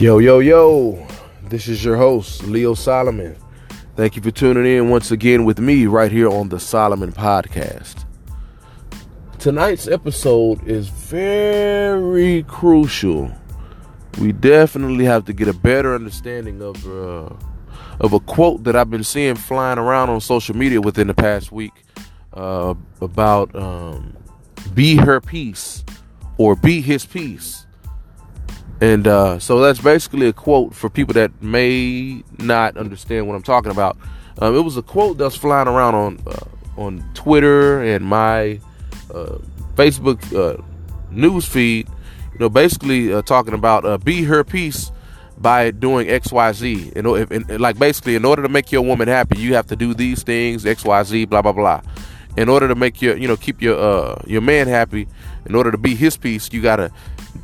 Yo, yo, yo, this is your host, Leo Solomon. Thank you for tuning in once again with me right here on the Solomon Podcast. Tonight's episode is very crucial. We definitely have to get a better understanding of a quote that I've been seeing flying around on social media within the past week about be her peace or be his peace. And so that's basically a quote for people that may not understand what I'm talking about. It was a quote that's flying around on Twitter and my Facebook news feed. Basically talking about be her peace by doing X, Y, Z. Basically, in order to make your woman happy, you have to do these things, X, Y, Z, blah, blah, blah. In order to make keep your man happy, in order to be his peace, you gotta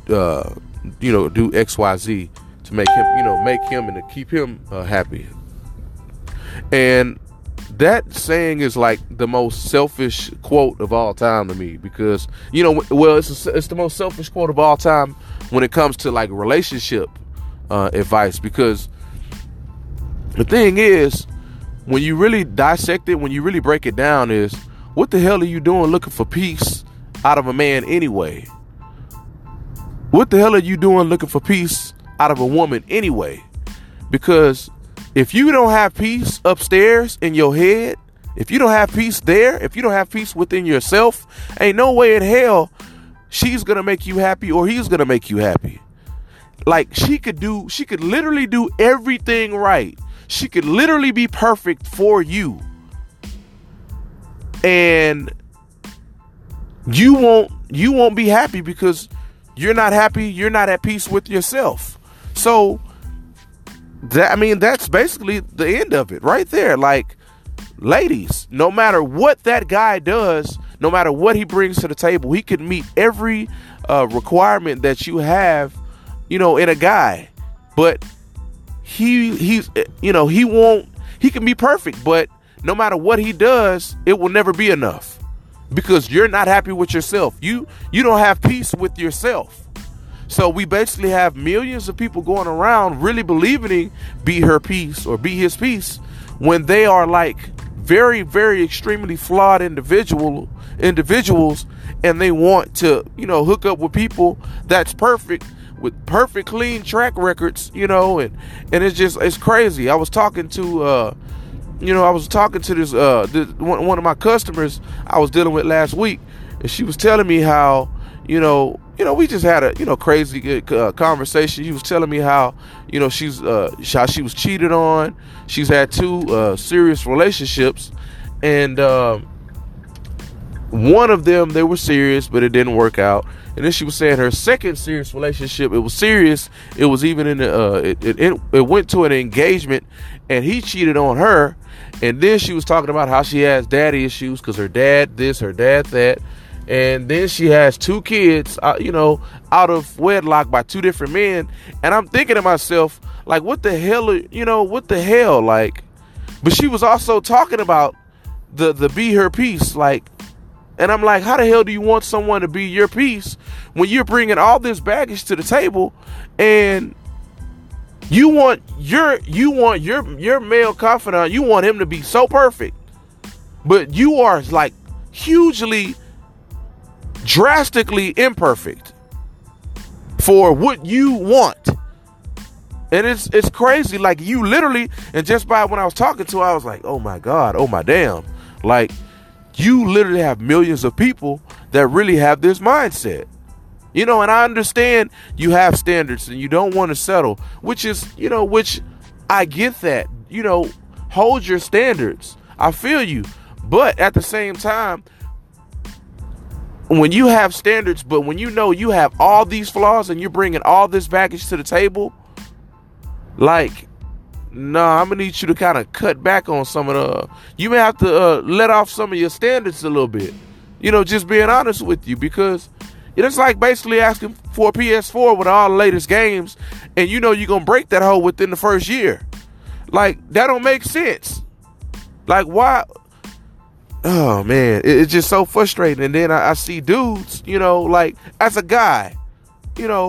do X, Y, Z to make him and to keep him happy. And that saying is like the most selfish quote of all time to me, because it's the most selfish quote of all time when it comes to like relationship advice. Because the thing is, when you really dissect it, when you really break it down, is what the hell are you doing looking for peace out of a man anyway? What the hell are you doing looking for peace out of a woman anyway? Because if you don't have peace upstairs in your head, if you don't have peace there, if you don't have peace within yourself, ain't no way in hell she's gonna make you happy or he's gonna make you happy. Like she could literally do everything right. She could literally be perfect for you. And you won't be happy because you're not happy, you're not at peace with yourself. So that's basically the end of it right there. Like, ladies, no matter what that guy does, no matter what he brings to the table, he can meet every requirement that you have, in a guy. But he can be perfect, but no matter what he does, it will never be enough. Because you're not happy with yourself. You don't have peace with yourself. So we basically have millions of people going around really believing be her peace or be his peace, when they are like very, very extremely flawed individuals, and they want to, hook up with people that's perfect, with perfect clean track records, and it's crazy. I was talking to this one of my customers I was dealing with last week, and she was telling me how we just had a crazy good conversation. She was telling me how how she was cheated on. She's had two serious relationships, and one of them, they were serious, but it didn't work out. And then she was saying her second serious relationship, it was serious. It was even it went to an engagement, and he cheated on her. And then she was talking about how she has daddy issues because her dad this, her dad that. And then she has two kids, out of wedlock by two different men. And I'm thinking to myself, like, what the hell, like. But she was also talking about the be her peace, like. And I'm like, how the hell do you want someone to be your peace when you're bringing all this baggage to the table, and you want your male confidant, you want him to be so perfect, but you are like hugely, drastically imperfect for what you want. And it's crazy. Like, you literally, and just by when I was talking to her, I was like, oh my God, oh my damn. Like, you literally have millions of people that really have this mindset. And I understand you have standards and you don't want to settle, which I get that. Hold your standards. I feel you. But at the same time, when you have standards, but when you have all these flaws and you're bringing all this baggage to the table, like, nah, I'm gonna need you to kind of cut back on some of you may have to let off some of your standards a little bit. Just being honest with you, because it's like basically asking for a PS4 with all the latest games, and you're gonna break that hole within the first year. Like, that don't make sense. Like, why? Oh man, it's just so frustrating. And then I see dudes, like, as a guy,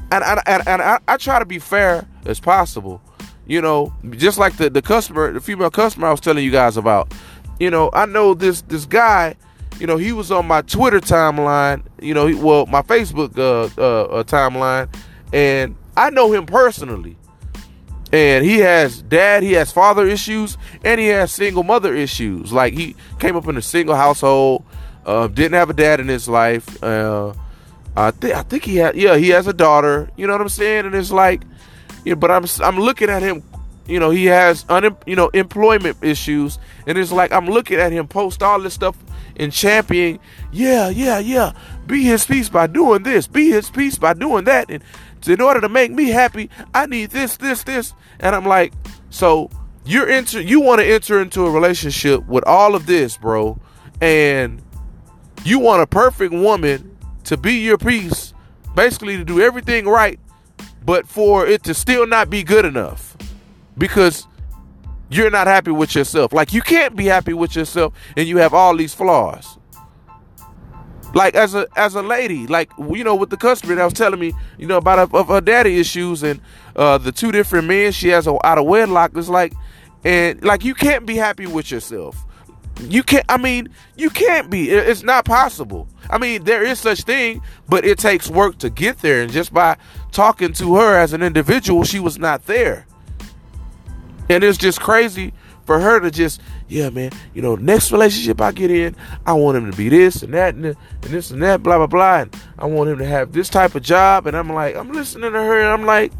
I try to be fair as possible. You know, just like the female customer I was telling you guys about. You know, I know this guy. You know, he was on my Twitter timeline. You know, my Facebook timeline, and I know him personally. And he has father issues, and he has single mother issues. Like, he came up in a single household, didn't have a dad in his life. I think he has a daughter. You know what I'm saying? And it's like, you know, but I'm looking at him. You know, he has employment issues, and it's like I'm looking at him post all this stuff and championing. Yeah. Be his peace by doing this. Be his peace by doing that. And in order to make me happy, I need this. And I'm like, so you want to enter into a relationship with all of this, bro, and you want a perfect woman to be your peace, basically to do everything right, but for it to still not be good enough because you're not happy with yourself. Like, you can't be happy with yourself and you have all these flaws. Like, as a lady, like, you know, with the customer that was telling me, you know, about her daddy issues and the 2 different men she has out of wedlock. It's like, and like, you can't be happy with yourself. You can't be. It's not possible. I mean, there is such thing, but it takes work to get there. And just by talking to her as an individual, she was not there. And it's just crazy for her to just, yeah, man, you know, next relationship I get in, I want him to be this and that and this and that, blah, blah, blah. And I want him to have this type of job. And I'm like, I'm listening to her and I'm like,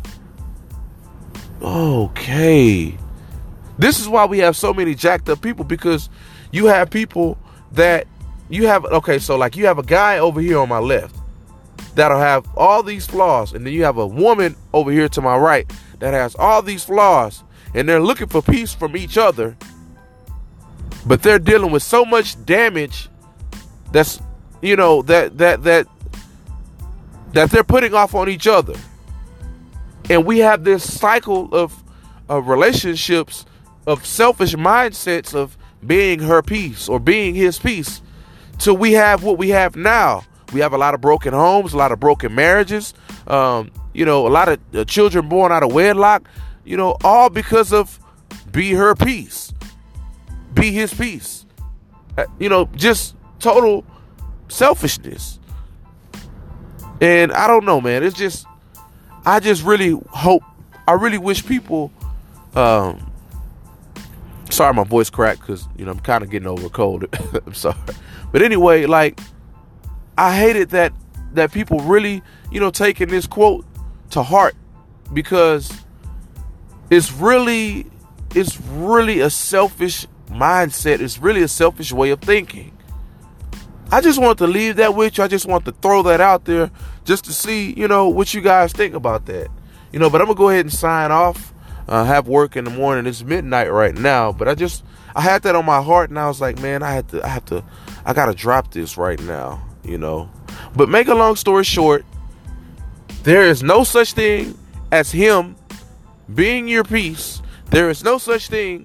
okay. This is why we have so many jacked up people, because you have people that you have, okay, so like you have a guy over here on my left that'll have all these flaws. And then you have a woman over here to my right that has all these flaws. And they're looking for peace from each other, but they're dealing with so much damage that's, you know, that they're putting off on each other. And we have this cycle of relationships, of selfish mindsets of being her peace or being his peace, till we have what we have now. We have a lot of broken homes, a lot of broken marriages, you know, a lot of children born out of wedlock. You know, all because of be her peace, be his peace. You know, just total selfishness. And I don't know, man. It's just, I just really hope, I really wish people, sorry my voice cracked because, you know, I'm kind of getting over a cold. I'm sorry. But anyway, like, I hated that people really, you know, taking this quote to heart, because it's really a selfish mindset. It's really a selfish way of thinking. I just want to leave that with you. I just want to throw that out there just to see, you know, what you guys think about that. You know, but I'm going to go ahead and sign off. Have work in the morning. It's midnight right now, but I had that on my heart, and I was like, man, I got to drop this right now, you know. But make a long story short, there is no such thing as him being your peace. There is no such thing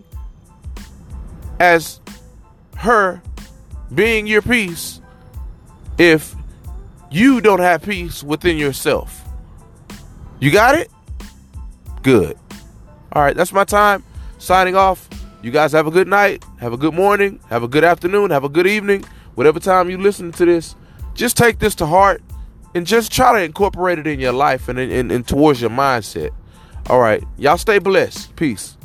as her being your peace if you don't have peace within yourself. You got it? Good. All right, that's my time. Signing off. You guys have a good night. Have a good morning. Have a good afternoon. Have a good evening. Whatever time you listen to this, just take this to heart and just try to incorporate it in your life and towards your mindset. All right. Y'all stay blessed. Peace.